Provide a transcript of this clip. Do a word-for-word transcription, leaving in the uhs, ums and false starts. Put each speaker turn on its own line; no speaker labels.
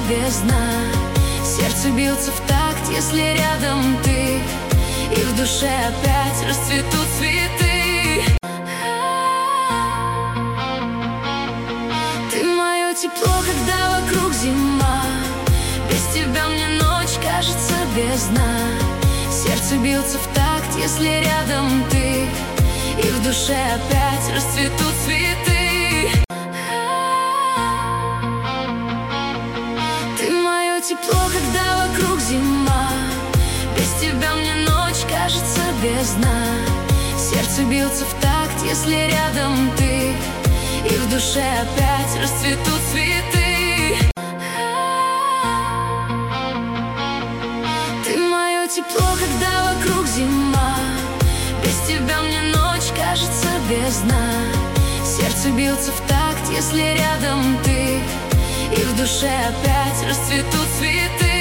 бездна. Сердце бьется в такт, если рядом ты, и в душе опять расцветут цветы. Ты мое тепло, когда вокруг зима. Без тебя мне ночь кажется бездна. Сердце бьется в такт, если рядом ты, и в душе опять расцветут цветы. Ты мое тепло, когда вокруг зима. Без тебя мне ночь кажется бездна. Сердце бьется в такт, если рядом ты, и в душе опять расцветут цветы. Ты мое тепло, когда вокруг зима. Без тебя мне ночь кажется бездна. Сердце бьется в такт, если рядом ты, и в душе опять расцветут цветы.